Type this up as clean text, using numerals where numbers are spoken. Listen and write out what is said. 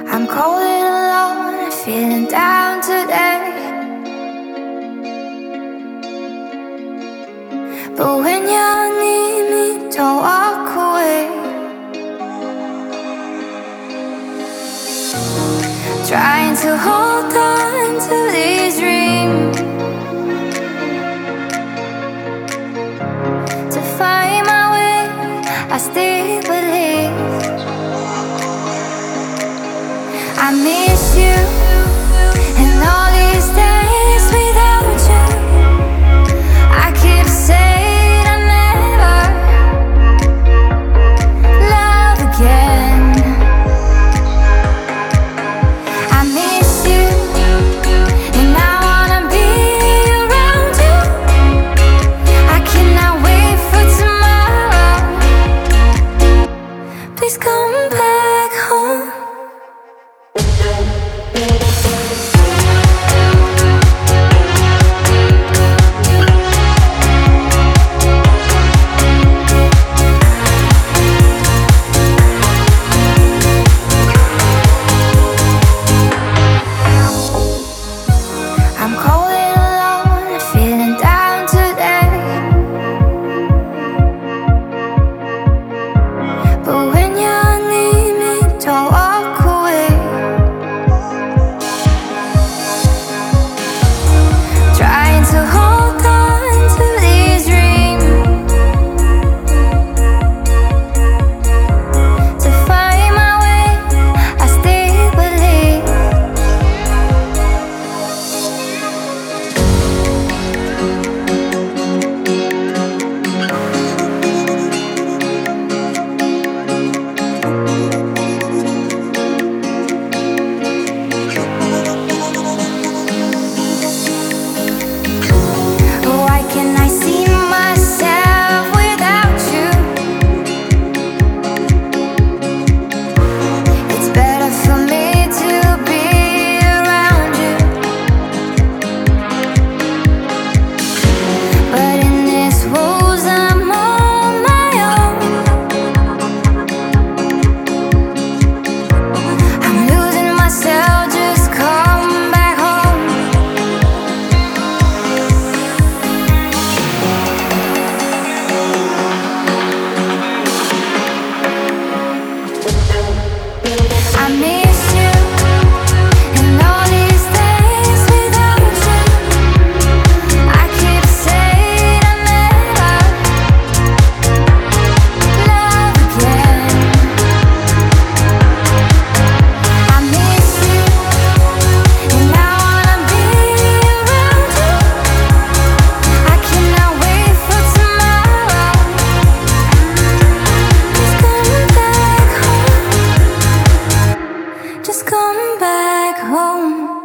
I'm cold and alone, feeling down today. But when you need me, don't walk away. Trying to hold on to these dreams, to find my way, I still believe. I miss you, and all these days without you, I keep saying I'll never love again. I miss you, and I wanna be around you. I cannot wait for tomorrow. Please come back home. I'm cold and alone, feeling down today. But when you need me, don't walk away. Trying to hold on to these dreams, to find my way, I still believe. Why can't I see myself without you? It's better for me to be around you. But in this world I'm on my own. I'm losing myself, just come back home. I miss you, and all these days without you, I keep saying I'll never love again. I miss you, and I wanna be around you. I cannot wait for tomorrow. Please come back home. Just come back home.